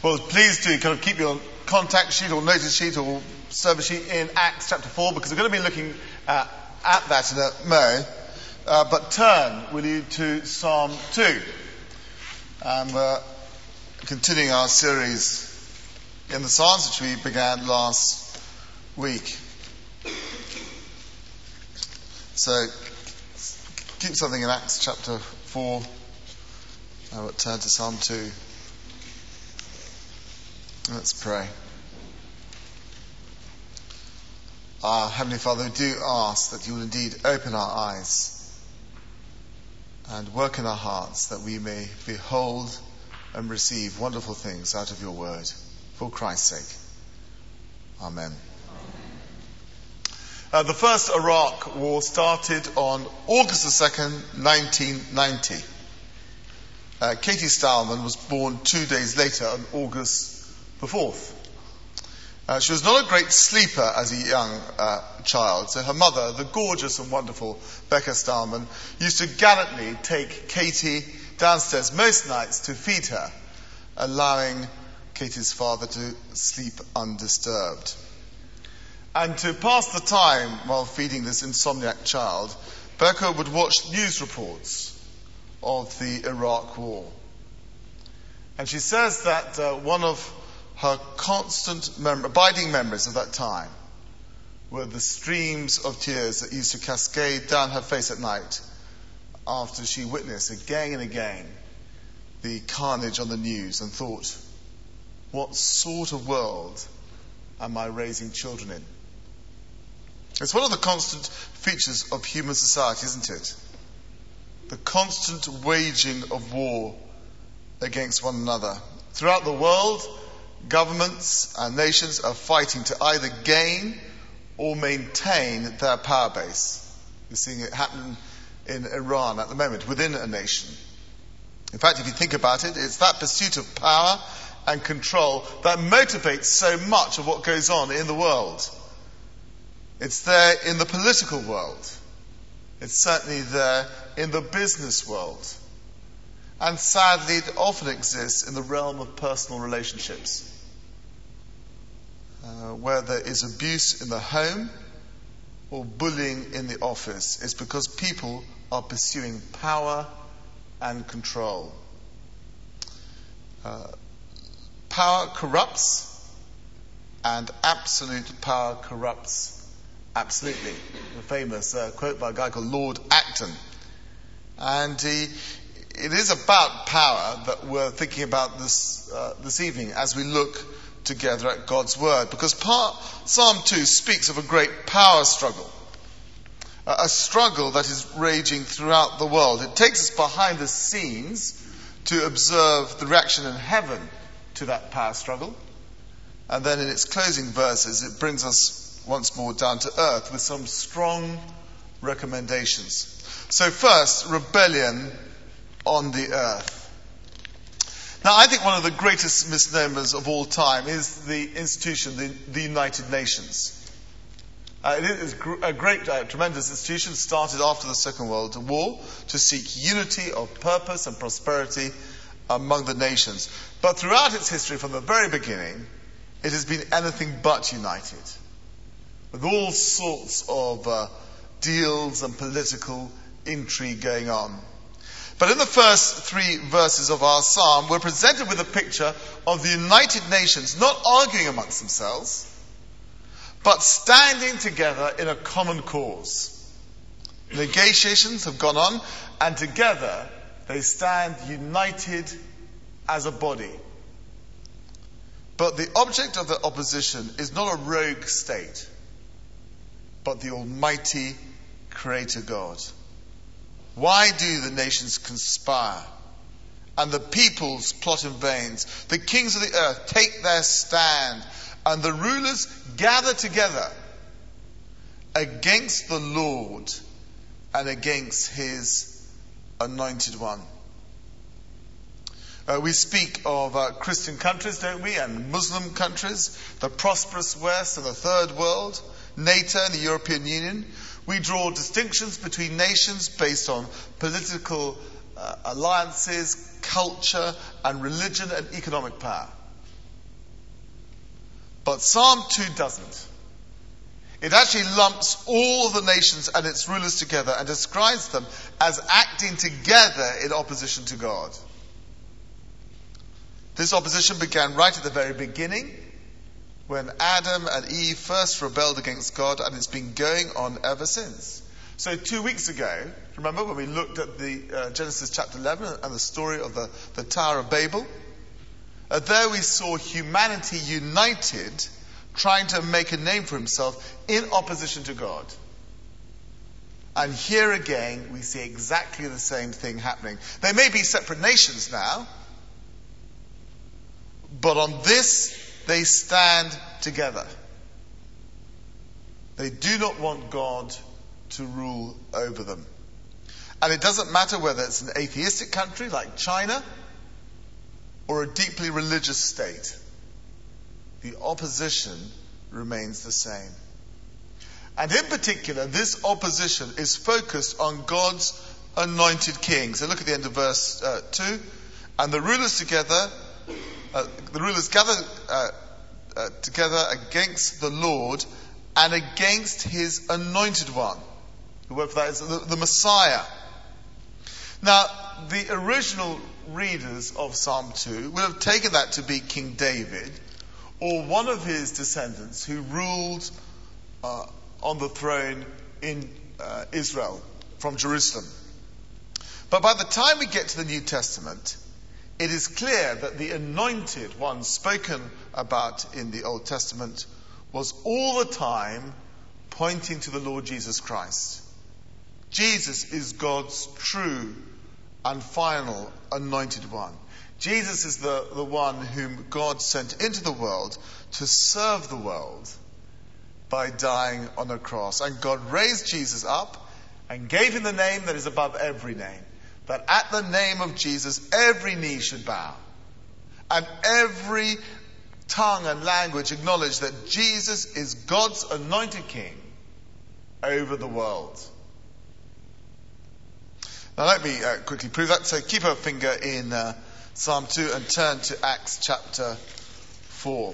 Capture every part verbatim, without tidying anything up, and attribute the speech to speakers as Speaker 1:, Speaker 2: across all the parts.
Speaker 1: Well, please do kind of keep your contact sheet or notice sheet or service sheet in Acts chapter four, because we're going to be looking uh, at that in a moment. Uh, but turn, will you, to Psalm two. And we're continuing our series in the Psalms, which we began last week. So, keep something in Acts chapter four. I will turn to Psalm two. Let's pray. Our Heavenly Father, we do ask that you will indeed open our eyes and work in our hearts that we may behold and receive wonderful things out of your word. For Christ's sake. Amen. Uh, the first Iraq War started on August the second, nineteen ninety. Uh, Katie Stallman was born two days later on August the fourth. Uh, she was not a great sleeper as a young uh, child, so her mother, the gorgeous and wonderful Becca Stallman, used to gallantly take Katie downstairs most nights to feed her, allowing Katie's father to sleep undisturbed. And to pass the time while feeding this insomniac child, Becca would watch news reports of the Iraq War. And she says that uh, one of her constant mem- abiding memories of that time were the streams of tears that used to cascade down her face at night after she witnessed again and again the carnage on the news and thought, what sort of world am I raising children in? It's one of the constant features of human society, isn't it? The constant waging of war against one another. Throughout the world, governments and nations are fighting to either gain or maintain their power base. You're seeing it happen in Iran at the moment, within a nation. In fact, if you think about it, it's that pursuit of power and control that motivates so much of what goes on in the world. It's there in the political world. It's certainly there in the business world. And sadly, it often exists in the realm of personal relationships. Uh, where there is abuse in the home or bullying in the office, it's because people are pursuing power and control. Uh, power corrupts, and absolute power corrupts absolutely. The famous uh, quote by a guy called Lord Acton. And he, it is about power that we're thinking about this uh, this evening as we look together at God's Word, because part, Psalm two speaks of a great power struggle, uh, a struggle that is raging throughout the world. It takes us behind the scenes to observe the reaction in heaven to that power struggle, and then in its closing verses it brings us once more down to earth with some strong recommendations. So first, rebellion on the earth. Now, I think one of the greatest misnomers of all time is the institution, the, the United Nations. Uh, it is a great, uh, tremendous institution started after the Second World War to seek unity of purpose and prosperity among the nations. But throughout its history, from the very beginning, it has been anything but united, with all sorts of uh, deals and political intrigue going on. But in the first three verses of our psalm, we're presented with a picture of the United Nations not arguing amongst themselves, but standing together in a common cause. Negotiations have gone on, and together they stand united as a body. But the object of the opposition is not a rogue state, but the Almighty Creator God. Why do the nations conspire and the peoples plot in vain? The kings of the earth take their stand and the rulers gather together against the Lord and against his anointed one. Uh, we speak of uh, Christian countries, don't we, and Muslim countries, the prosperous West and the Third World, NATO and the European Union. We draw distinctions between nations based on political uh, alliances, culture, and religion and economic power. But Psalm two doesn't. It actually lumps all the nations and its rulers together and describes them as acting together in opposition to God. This opposition began right at the very beginning, when Adam and Eve first rebelled against God, and it's been going on ever since. So two weeks ago, remember when we looked at the uh, Genesis chapter eleven and the story of the, the Tower of Babel? Uh, there we saw humanity united, trying to make a name for himself in opposition to God. And here again, we see exactly the same thing happening. They may be separate nations now, but on this, they stand together. They do not want God to rule over them. And it doesn't matter whether it's an atheistic country like China or a deeply religious state. The opposition remains the same. And in particular, this opposition is focused on God's anointed king. So look at the end of verse uh, two. And the rulers together, uh, the rulers gather uh, uh, together against the Lord and against his anointed one. The word for that is the, the Messiah. Now, the original readers of Psalm two would have taken that to be King David, or one of his descendants who ruled uh, on the throne in uh, Israel from Jerusalem. But by the time we get to the New Testament, it is clear that the anointed one spoken about in the Old Testament was all the time pointing to the Lord Jesus Christ. Jesus is God's true and final anointed one. Jesus is the, the one whom God sent into the world to serve the world by dying on a cross. And God raised Jesus up and gave him the name that is above every name. That at the name of Jesus, every knee should bow. And every tongue and language acknowledge that Jesus is God's anointed king over the world. Now let me uh, quickly prove that. So keep a finger in uh, Psalm two and turn to Acts chapter four.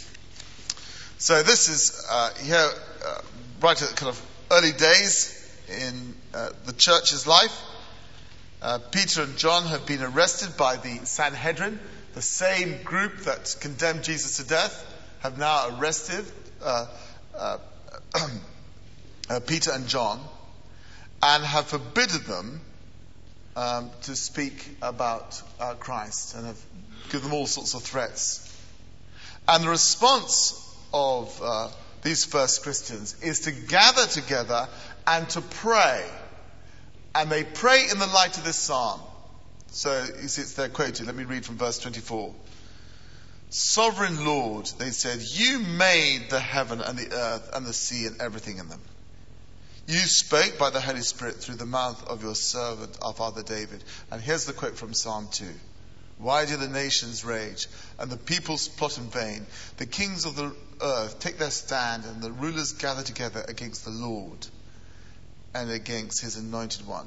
Speaker 1: So this is uh, here, uh, right at kind of early days in uh, the church's life. Uh, Peter and John have been arrested by the Sanhedrin. The same group that condemned Jesus to death have now arrested uh, uh, uh, Peter and John and have forbidden them um, to speak about uh, Christ, and have given them all sorts of threats. And the response of uh, these first Christians is to gather together and to pray. And they pray in the light of this psalm. So you see it's there quoted. Let me read from verse twenty-four. Sovereign Lord, they said, you made the heaven and the earth and the sea and everything in them. You spoke by the Holy Spirit through the mouth of your servant, our father David. And here's the quote from Psalm two. Why do the nations rage and the peoples plot in vain? The kings of the earth take their stand and the rulers gather together against the Lord and against his anointed one.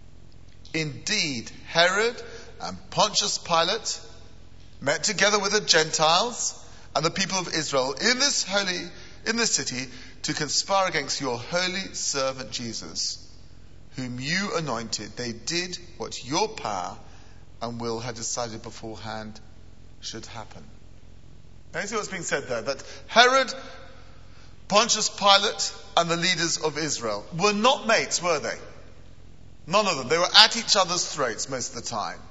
Speaker 1: Indeed, Herod and Pontius Pilate met together with the Gentiles and the people of Israel in this holy, in this city to conspire against your holy servant Jesus, whom you anointed. They did what your power and will had decided beforehand should happen. Now you see what's being said there, that Herod, Pontius Pilate, and the leaders of Israel were not mates, were they? None of them. They were at each other's throats most of the time.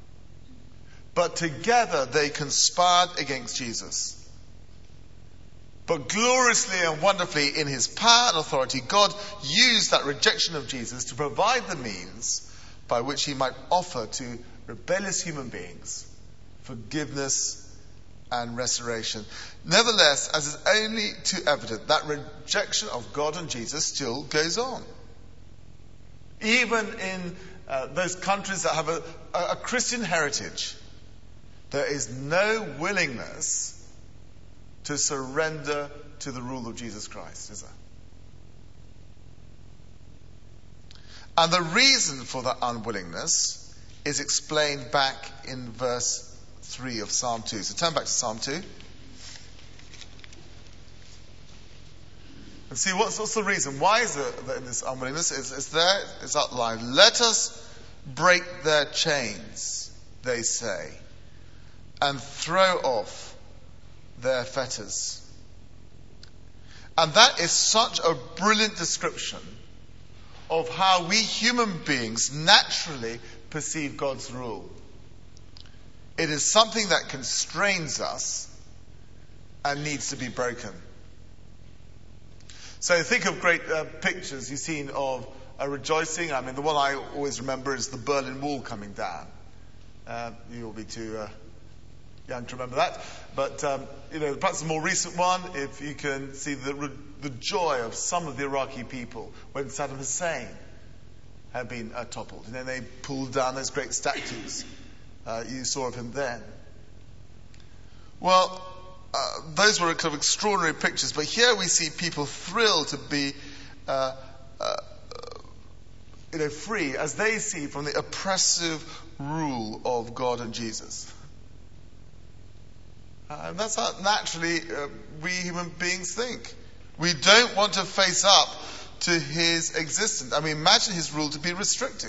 Speaker 1: But together they conspired against Jesus. But gloriously and wonderfully in his power and authority, God used that rejection of Jesus to provide the means by which he might offer to rebellious human beings forgiveness and restoration. Nevertheless, as is only too evident, that rejection of God and Jesus still goes on. Even in uh, those countries that have a, a Christian heritage, there is no willingness to surrender to the rule of Jesus Christ, is there? And the reason for that unwillingness is explained back in verse three of Psalm two. So turn back to Psalm two. And see, what's, what's the reason? Why is there this unwillingness? It's, it's there, it's outlined. Let us break their chains, they say, and throw off their fetters. And that is such a brilliant description of how we human beings naturally perceive God's rule. It is something that constrains us and needs to be broken. So think of great uh, pictures you've seen of a rejoicing. I mean, the one I always remember is the Berlin Wall coming down. Uh, you'll be too uh, young to remember that. But, um, you know, perhaps a more recent one, if you can see the, the joy of some of the Iraqi people when Saddam Hussein had been uh, toppled. And then they pulled down those great statues. Uh, you saw of him then. Well, uh, those were kind of extraordinary pictures, but here we see people thrilled to be uh, uh, you know, free as they see from the oppressive rule of God and Jesus. Uh, and that's how naturally uh, we human beings think. We don't want to face up to his existence. I mean, imagine his rule to be restricting.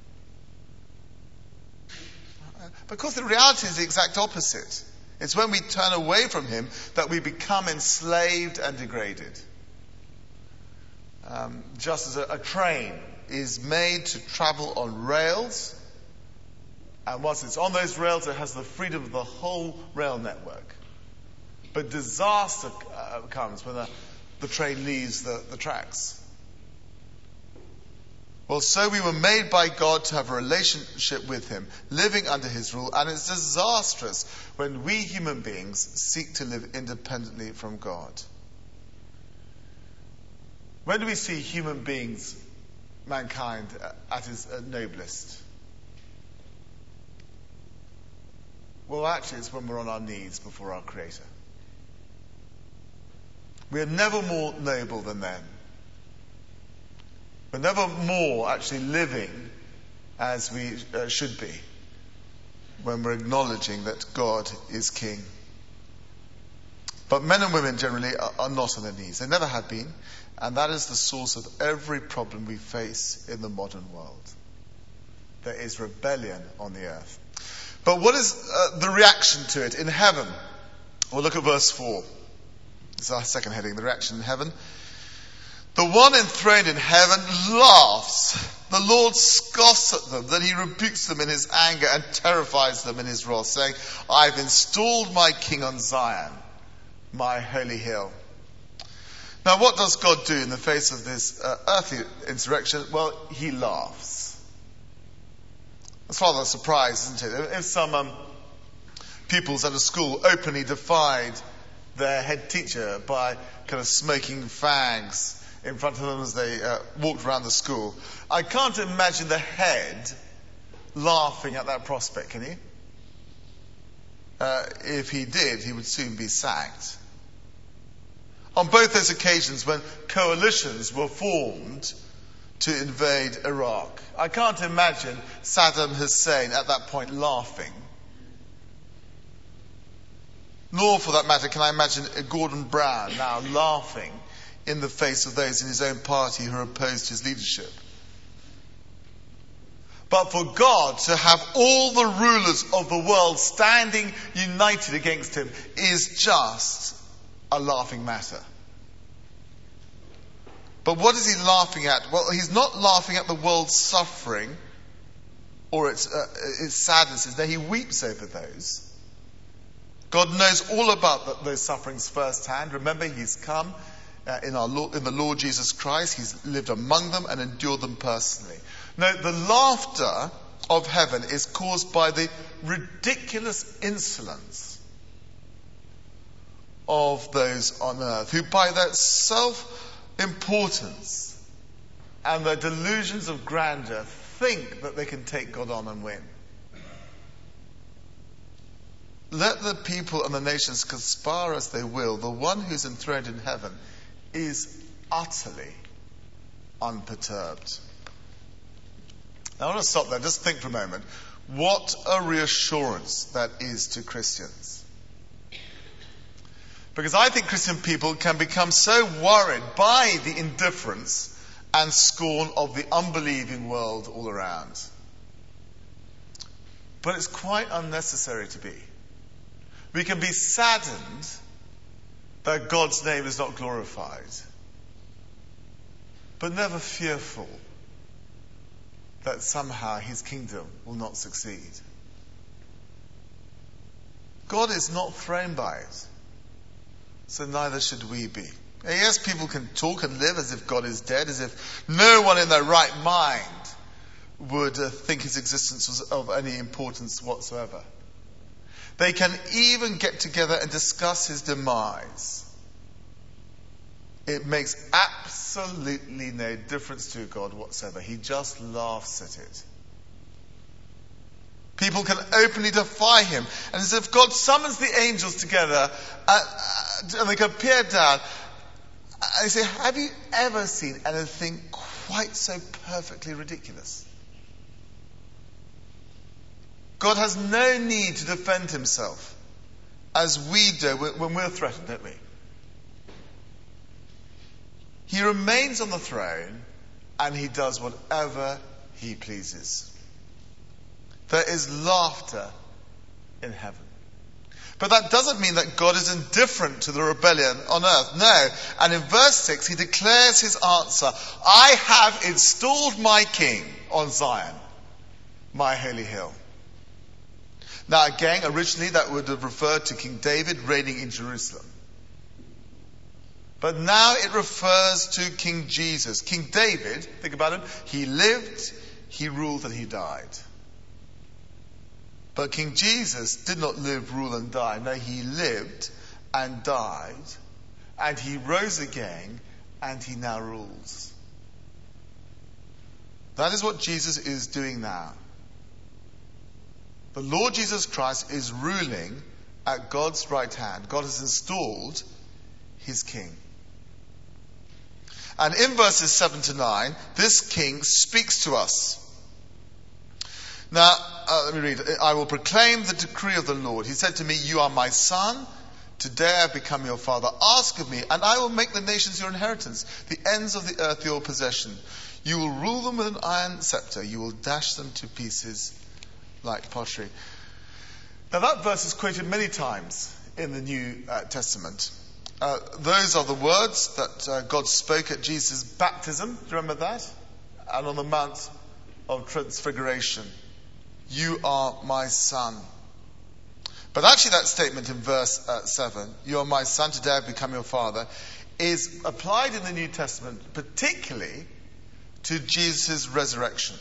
Speaker 1: Because the reality is the exact opposite. It's when we turn away from him that we become enslaved and degraded. Um, just as a, a train is made to travel on rails, and once it's on those rails, it has the freedom of the whole rail network. But disaster uh, comes when the, the train leaves the, the tracks. Well, so we were made by God to have a relationship with him, living under his rule, and it's disastrous when we human beings seek to live independently from God. When do we see human beings, mankind, at his noblest? Well, actually, it's when we're on our knees before our Creator. We are never more noble than then. We're never more actually living as we uh, should be when we're acknowledging that God is King. But men and women generally are, are not on their knees. They never have been. And that is the source of every problem we face in the modern world. There is rebellion on the earth. But what is uh, the reaction to it in heaven? Well, look at verse four. This is our second heading, the reaction in heaven. The one enthroned in heaven laughs. The Lord scoffs at them. Then he rebukes them in his anger and terrifies them in his wrath, saying, I've installed my king on Zion, my holy hill. Now, what does God do in the face of this uh, earthly insurrection? Well, he laughs. That's rather a surprise, isn't it? If some um, pupils at a school openly defied their head teacher by kind of smoking fags in front of them as they uh, walked around the school, I can't imagine the head laughing at that prospect, can you? Uh, if he did, he would soon be sacked. On both those occasions when coalitions were formed to invade Iraq, I can't imagine Saddam Hussein at that point laughing. Nor, for that matter, can I imagine Gordon Brown now laughing in the face of those in his own party who opposed his leadership. But for God to have all the rulers of the world standing united against him is just a laughing matter. But what is he laughing at? Well, he's not laughing at the world's suffering or its, uh, its sadnesses. No, he weeps over those. God knows all about the, those sufferings firsthand. Remember, he's come uh, in, our Lord, in the Lord Jesus Christ. He's lived among them and endured them personally. No, the laughter of heaven is caused by the ridiculous insolence of those on earth who, by their self-importance and their delusions of grandeur, think that they can take God on and win. Let the people and the nations conspire as they will. The one who's enthroned in heaven is utterly unperturbed. Now, I want to stop there. Just think for a moment. What a reassurance that is to Christians. Because I think Christian people can become so worried by the indifference and scorn of the unbelieving world all around. But it's quite unnecessary to be. We can be saddened that God's name is not glorified, but never fearful that somehow his kingdom will not succeed. God is not thrown by it, so neither should we be. Yes, people can talk and live as if God is dead, as if no one in their right mind would uh, think his existence was of any importance whatsoever. They can even get together and discuss his demise. It makes absolutely no difference to God whatsoever. He just laughs at it. People can openly defy him. And as if God summons the angels together uh, uh, and they can peer down. And they say, have you ever seen anything quite so perfectly ridiculous? God has no need to defend himself as we do when we're threatened, don't we? He remains on the throne and he does whatever he pleases. There is laughter in heaven. But that doesn't mean that God is indifferent to the rebellion on earth. No. And in verse six, he declares his answer. I have installed my king on Zion, my holy hill. Now again, originally that would have referred to King David reigning in Jerusalem. But now it refers to King Jesus. King David, think about him, he lived, he ruled, and he died. But King Jesus did not live, rule, and die. No, he lived and died, and he rose again, and he now rules. That is what Jesus is doing now. The Lord Jesus Christ is ruling at God's right hand. God has installed his king. And in verses seven to nine, this king speaks to us. Now, uh, let me read. I will proclaim the decree of the Lord. He said to me, you are my son. Today I have become your father. Ask of me, and I will make the nations your inheritance, the ends of the earth your possession. You will rule them with an iron scepter. You will dash them to pieces like pottery. Now that verse is quoted many times in the New uh, Testament. Uh, those are the words that uh, God spoke at Jesus' baptism. Do you remember that? And on the Mount of Transfiguration. You are my son. But actually that statement in verse uh, seven, you are my son, today I have become your father, is applied in the New Testament particularly to Jesus' resurrection.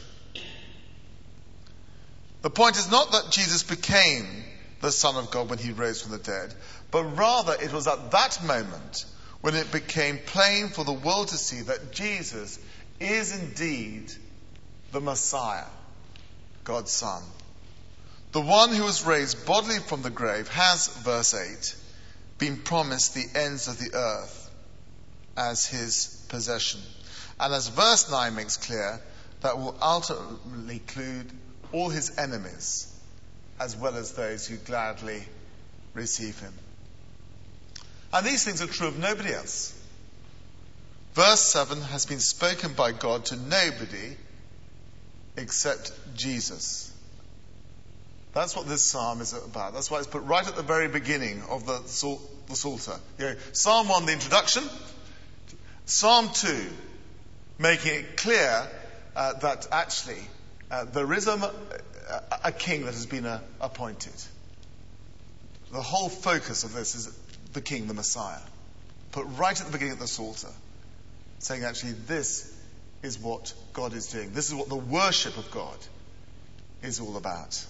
Speaker 1: The point is not that Jesus became the Son of God when he rose from the dead, but rather it was at that moment when it became plain for the world to see that Jesus is indeed the Messiah, God's Son. The one who was raised bodily from the grave has, verse eight, been promised the ends of the earth as his possession. And as verse nine makes clear, that will ultimately include all his enemies, as well as those who gladly receive him. And these things are true of nobody else. Verse seven has been spoken by God to nobody except Jesus. That's what this psalm is about. That's why it's put right at the very beginning of the, the Psalter. You know, Psalm one, the introduction. Psalm two, making it clear uh, that actually uh, there is a, a, a king that has been uh, appointed. The whole focus of this is the king, the Messiah. Put right at the beginning of the Psalter. Saying actually this is what God is doing. This is what the worship of God is all about.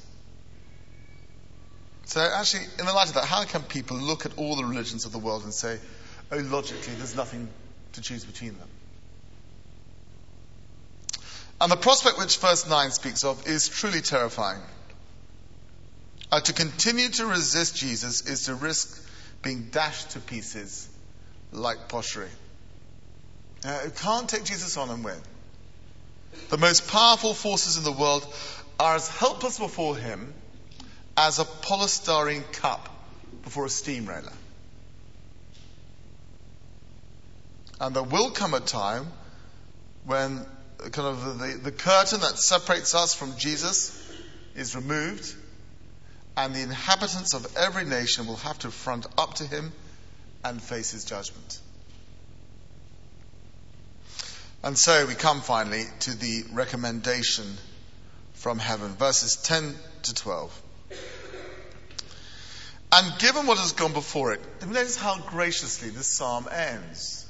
Speaker 1: So actually, in the light of that, how can people look at all the religions of the world and say, oh, logically, there's nothing to choose between them? And the prospect which verse nine speaks of is truly terrifying. Uh, to continue to resist Jesus is to risk being dashed to pieces like pottery. Uh, you can't take Jesus on and win. The most powerful forces in the world are as helpless before him as a polystyrene cup before a steamroller. And there will come a time when kind of the, the curtain that separates us from Jesus is removed, and the inhabitants of every nation will have to front up to him and face his judgment. And so we come finally to the recommendation from heaven, verses ten to twelve. And given what has gone before it, notice how graciously this psalm ends.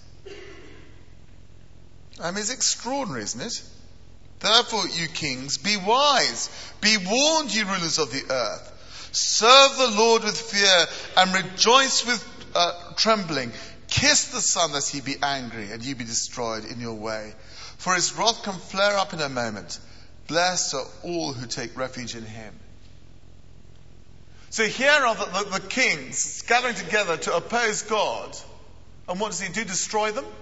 Speaker 1: I mean, it's extraordinary, isn't it? Therefore, you kings, be wise. Be warned, you rulers of the earth. Serve the Lord with fear and rejoice with uh, trembling. Kiss the Son lest he be angry and you be destroyed in your way. For his wrath can flare up in a moment. Blessed are all who take refuge in him. So here are the, the, the kings gathering together to oppose God. And what does he do? Destroy them?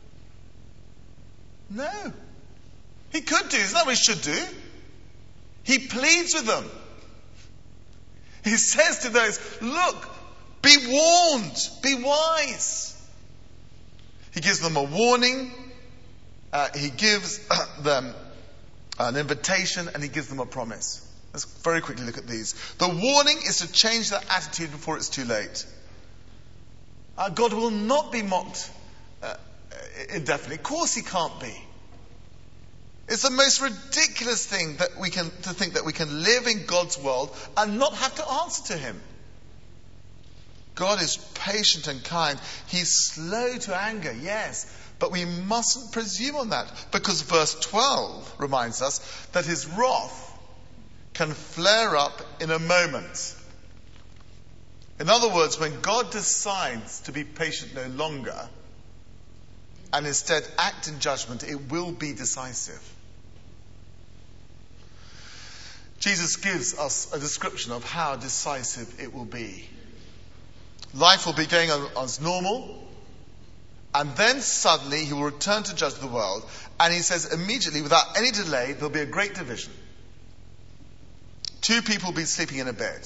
Speaker 1: No. He could do. Isn't that what he should do? He pleads with them. He says to those, look, be warned, be wise. He gives them a warning, uh, he gives them an invitation, and he gives them a promise. Let's very quickly look at these. The warning is to change their attitude before it's too late. Uh, God will not be mocked uh, indefinitely. Of course he can't be. It's the most ridiculous thing that we can to think that we can live in God's world and not have to answer to him. God is patient and kind. He's slow to anger, yes, but we mustn't presume on that, because verse twelve reminds us that his wrath can flare up in a moment. In other words, when God decides to be patient no longer and instead act in judgment, it will be decisive. Jesus gives us a description of how decisive it will be. Life will be going on as normal, and then suddenly he will return to judge the world, and he says immediately, without any delay, there'll be a great division. Two people will be sleeping in a bed.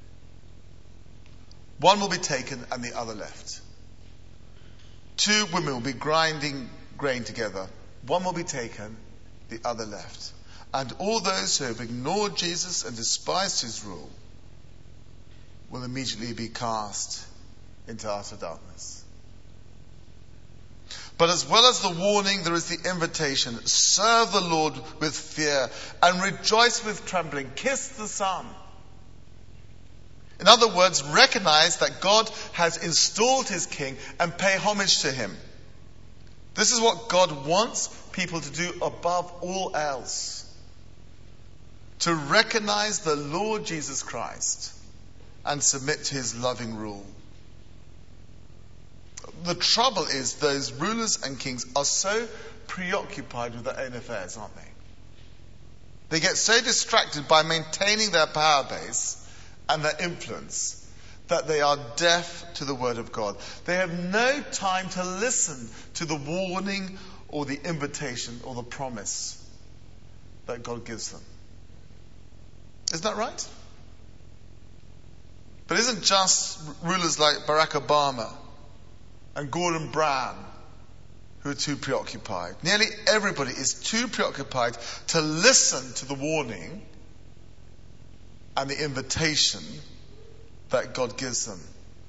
Speaker 1: One will be taken and the other left. Two women will be grinding grain together. One will be taken, the other left. And all those who have ignored Jesus and despised his rule will immediately be cast into utter darkness. But as well as the warning, there is the invitation. Serve the Lord with fear and rejoice with trembling. Kiss the Son. In other words, recognize that God has installed his king and pay homage to him. This is what God wants people to do above all else. To recognize the Lord Jesus Christ and submit to his loving rule. The trouble is those rulers and kings are so preoccupied with their own affairs, aren't they? They get so distracted by maintaining their power base and their influence that they are deaf to the word of God. They have no time to listen to the warning or the invitation or the promise that God gives them. Isn't that right? But it isn't just rulers like Barack Obama and Gordon Brown who are too preoccupied. Nearly everybody is too preoccupied to listen to the warning and the invitation that God gives them.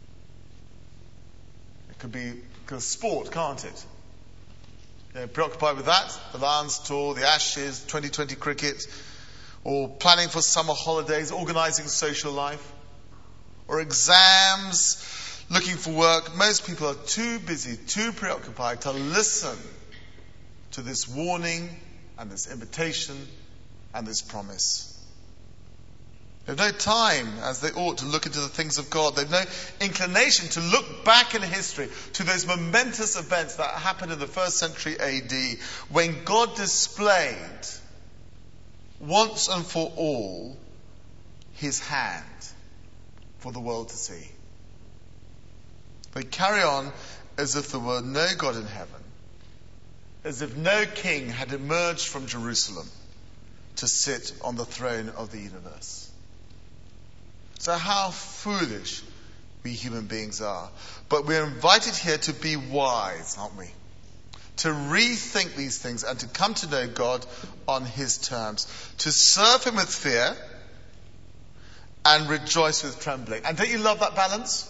Speaker 1: It could be because sport, can't it? You know, preoccupied with that, the Lions tour, the Ashes, twenty twenty cricket, or planning for summer holidays, organising social life, or exams, looking for work. Most people are too busy, too preoccupied to listen to this warning and this invitation and this promise. They have no time, as they ought, to look into the things of God. They have no inclination to look back in history to those momentous events that happened in the first century A D, when God displayed once and for all his hand for the world to see. They carry on as if there were no God in heaven, as if no king had emerged from Jerusalem to sit on the throne of the universe. So how foolish we human beings are. But we're invited here to be wise, aren't we? to rethink these things and to come to know God on his terms, to serve him with fear and rejoice with trembling. And don't you love that balance?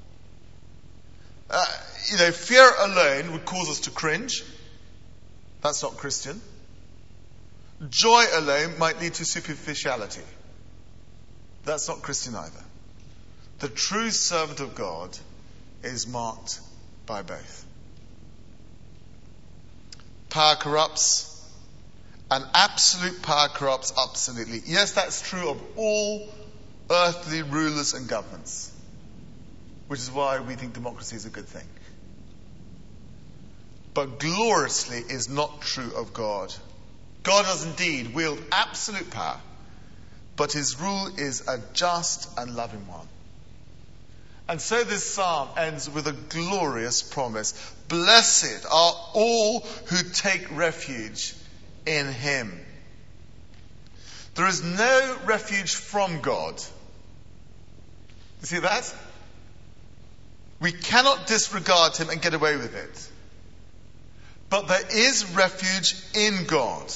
Speaker 1: Uh, you know, fear alone would cause us to cringe. That's not Christian. Joy alone might lead to superficiality. That's not Christian either. The true servant of God is marked by both. Power corrupts, and absolute power corrupts absolutely. Yes, that's true of all earthly rulers and governments, which is why we think democracy is a good thing. But gloriously is not true of God. God does indeed wield absolute power, but his rule is a just and loving one. And so this psalm ends with a glorious promise. Blessed are all who take refuge in him. There is no refuge from God. You see that? We cannot disregard him and get away with it. But there is refuge in God.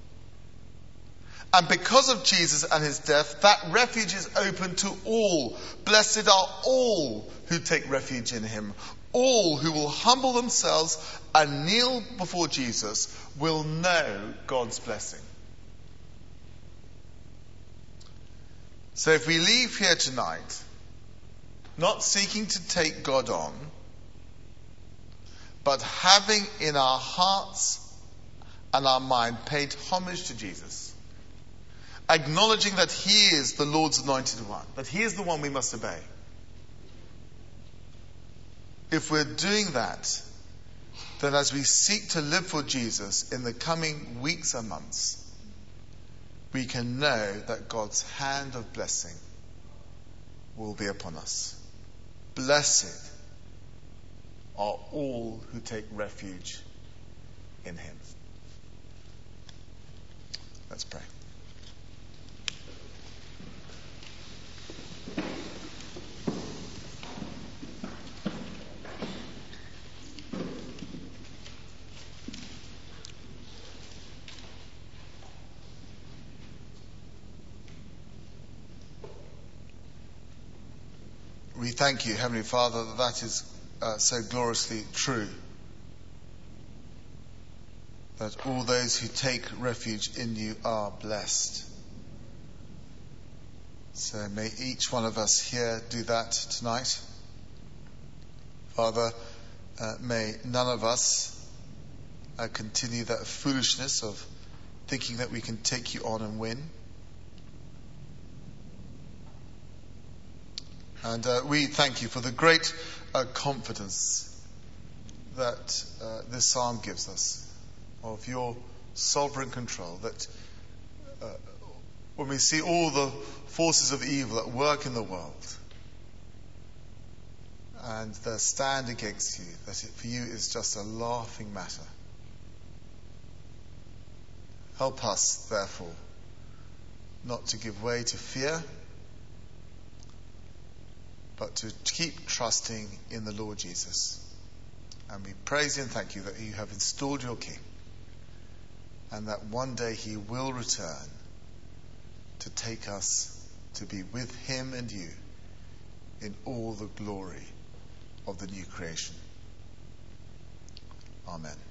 Speaker 1: And because of Jesus and his death, that refuge is open to all. Blessed are all who take refuge in him. All who will humble themselves and kneel before Jesus will know God's blessing. So if we leave here tonight, not seeking to take God on, but having in our hearts and our mind paid homage to Jesus, acknowledging that he is the Lord's anointed one, that he is the one we must obey. If we're doing that, then as we seek to live for Jesus in the coming weeks and months, we can know that God's hand of blessing will be upon us. Blessed are all who take refuge in him. Let's pray. We thank you, Heavenly Father, that that is uh, so gloriously true. That all those who take refuge in you are blessed. So may each one of us here do that tonight. Father, uh, may none of us uh, continue that foolishness of thinking that we can take you on and win. And uh, we thank you for the great uh, confidence that uh, this psalm gives us of your sovereign control. That uh, when we see all the forces of evil at work in the world and they stand against you, that it for you is just a laughing matter. Help us, therefore, not to give way to fear, but to keep trusting in the Lord Jesus. And we praise you and thank you that you have installed your King, and that one day he will return to take us to be with him and you in all the glory of the new creation. Amen.